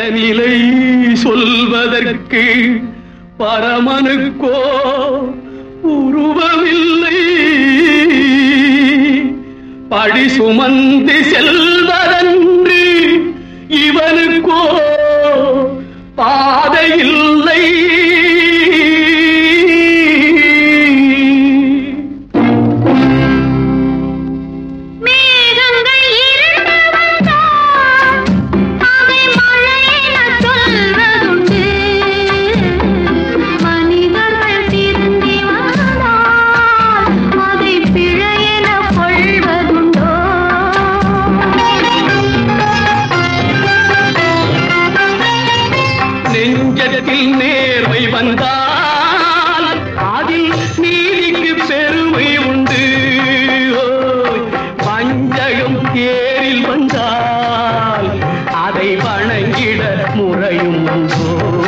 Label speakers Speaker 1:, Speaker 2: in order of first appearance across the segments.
Speaker 1: பரநிலை சொல்வதற்கு பரமனுக்கோ உருவமில்லை. படி சுமந்து செல்வதன்று இவனுக்கோ பாதை இல்லை. நேர்மை வந்தால் அதில் நீதிக்கு பெருமை உண்டு. பஞ்சகம் தேரில் வந்தால் அதை வணங்கிட முறையும் உண்டோ.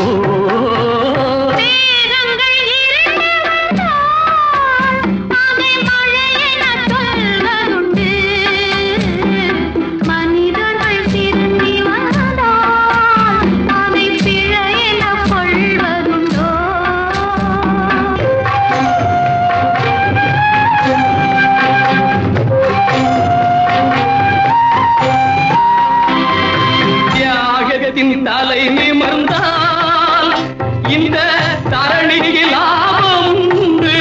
Speaker 1: தலை நிமிர்ந்தால் இந்த தரணிக்கு லாபம் உண்டு.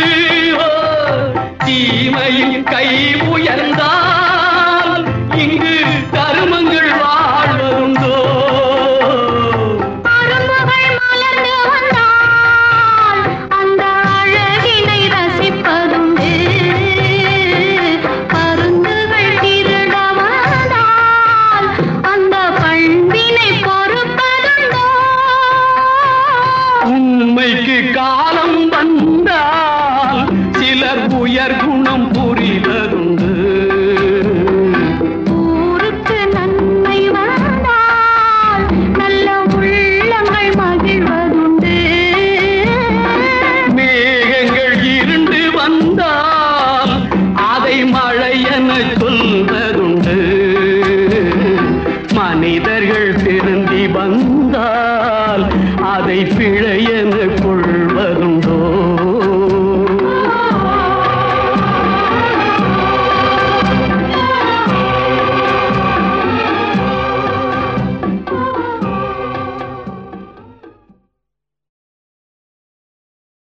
Speaker 1: தீமையின் கை உயர்ந்தால் இங்கு தருமங்கள் வாழ்வதுண்டோ.
Speaker 2: அரும்புகள் மலர்ந்து வந்தால் அந்த அழகினை ரசிப்பதுண்டு. பருந்துகள் திருட வந்தால் அந்த பண்பினை
Speaker 1: உண்மைக்கு காலம் வந்தால் சிலர் உயர் குணம் புரிவதுண்டு.
Speaker 2: ஊருக்கு நன்மை வந்தால் நல்ல உள்ளங்கள் மகிழ்வதுண்டு.
Speaker 1: மேகங்கள் இருண்டு வந்தால் அதை மழை என சொல்வதுண்டு. மனிதர்கள் திருந்தி வந்தால் அதை பிழை